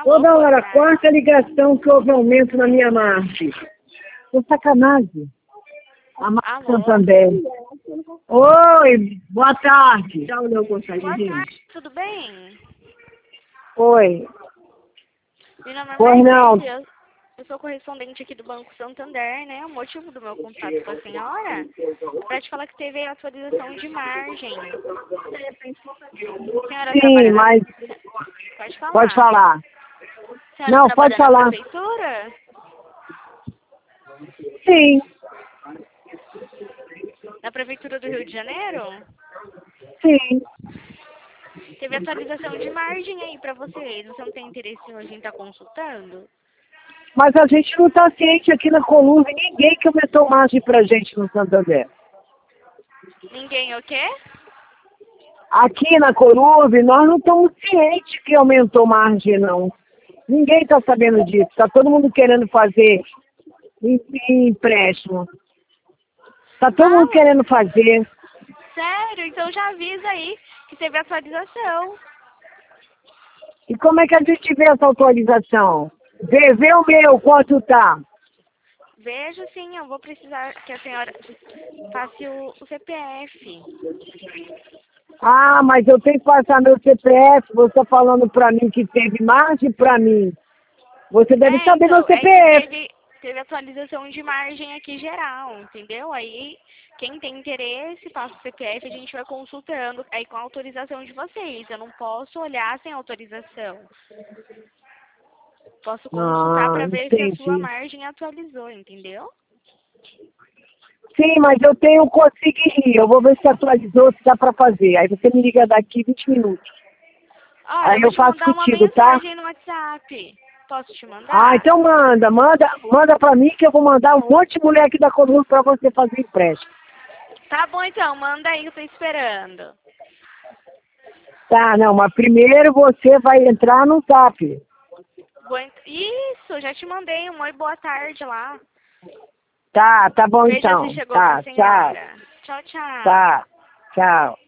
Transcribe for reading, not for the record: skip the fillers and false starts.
Toda hora, quarta ligação que houve aumento na minha margem. Tô sacanagem. A Marca Santander. Oi, boa tarde. Já olhou o postagem? Boa tarde, tudo bem? Oi. Meu nome é Pois não. Mercedes, eu sou correspondente aqui do Banco Santander, né? O motivo do meu contato com a senhora é para te falar que teve atualização de margem. A senhora Sim, trabalha na... mas... Pode falar. Pode falar. A senhora Não, trabalha pode falar. na prefeitura? Sim, Na prefeitura do Rio de Janeiro? sim. Teve atualização de margem aí para vocês. Você não tem interesse hoje em estar consultando? Mas a gente não está ciente aqui na Coluna, ninguém que aumentou margem pra gente no Santander. Ninguém o quê? Aqui na Corube, nós não estamos cientes que aumentou margem, não. Ninguém está sabendo disso. Está todo mundo querendo fazer empréstimo. Está todo mundo querendo fazer. Sério? Então já avisa aí que teve atualização. E como é que a gente vê essa atualização? Vê o meu, quanto tá? Vejo sim, eu vou precisar que a senhora passe o CPF. Ah, mas eu tenho que passar meu CPF. Você está falando para mim que teve margem para mim. Você deve saber meu Então, é CPF. que teve atualização de margem aqui geral, entendeu? Aí, quem tem interesse, passa o CPF, a gente vai consultando aí com a autorização de vocês. Eu não posso olhar sem autorização. Posso consultar para ver se a sua Entendi. margem atualizou, entendeu? Sim, mas eu tenho conseguir. Eu vou ver se atualizou, se dá para fazer. Aí você me liga daqui 20 minutos. Olha, Aí eu vou eu te faço mandar uma contigo, tá? mensagem no WhatsApp. Posso te mandar? Ah, então manda para mim que eu vou mandar um monte de mulher aqui da Coluna para você fazer empréstimo. Tá bom então, manda aí que eu tô esperando. Tá, não, mas primeiro você vai entrar no Zap. Isso, já te mandei um oi, boa tarde lá. Tá bom Veja então. se chegou pra Tá, tchau. senhora. Tchau, tchau. Tá, tchau.